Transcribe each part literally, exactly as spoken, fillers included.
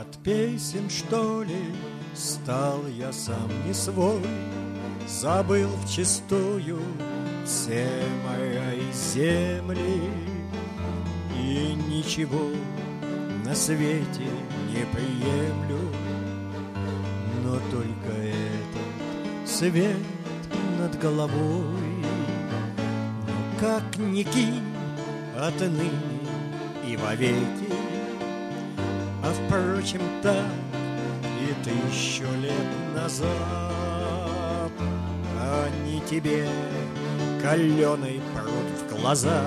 песен, что ли, стал я сам не свой, забыл вчистую все мои земли, и ничего на свете не приемлю, но только этот свет над головой. Но как ни кинь, отныне и вовеки, а впрочем так и тысячу лет назад они тебе каленый прут в глаза.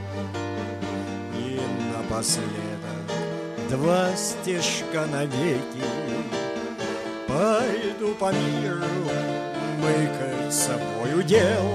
И напоследок два стишка навеки. Пойду по миру мыкать собой удел,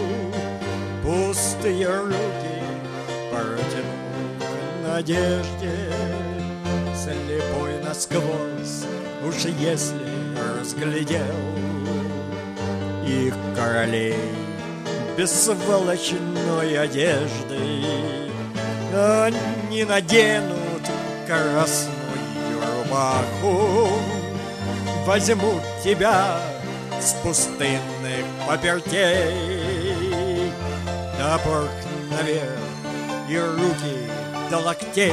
пустые руки протяну к надежде, слепой насквозь, уж если разглядел их королей без сволочной одежды. Они наденут красную рубаху, возьмут тебя с пустынных попертей, топор наверх и руки до локтей,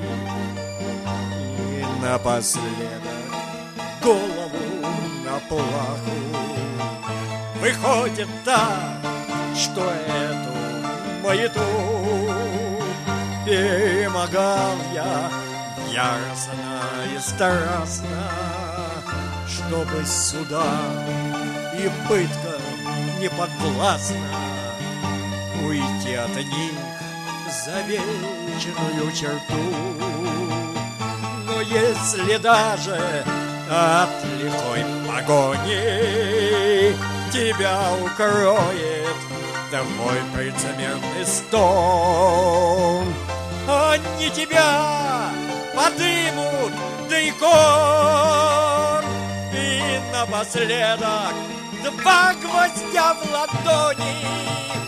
и напоследок голову на плаху. Выходит так, что эту маяту перемогал я яростно и страстно, чтобы суда и пытка не подвластно уйти от них за вечную черту. Но если даже от лихой погони тебя укроет твой предсмертный стон, они тебя подымут до икон, и напоследок два гвоздя в ладони